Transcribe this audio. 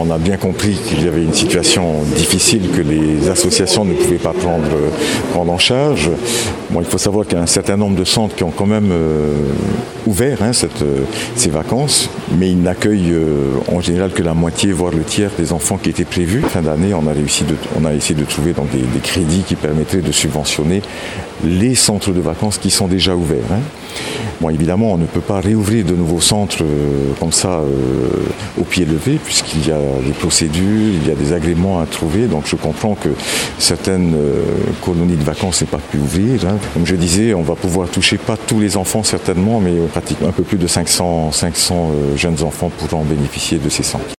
on a bien compris qu'il y avait une situation difficile que les associations ne pouvaient pas prendre en charge. Bon, il faut savoir qu'il y a un certain nombre de centres qui ont quand même ouvert ces vacances, mais ils n'accueillent en général que la moitié, voire le tiers des enfants qui étaient prévus. Fin d'année, on a essayé de trouver donc des crédits qui permettraient de subventionner les centres de vacances qui sont déjà ouverts. Bon, évidemment, on ne peut pas réouvrir de nouveaux centres comme ça au pied levé, puisqu'il y a des procédures, il y a des agréments à trouver. Donc je comprends que certaines colonies de vacances n'aient pas pu ouvrir. Comme je disais, on va pouvoir toucher pas tous les enfants certainement, mais pratiquement un peu plus de 500 jeunes enfants pourront bénéficier de ces centres.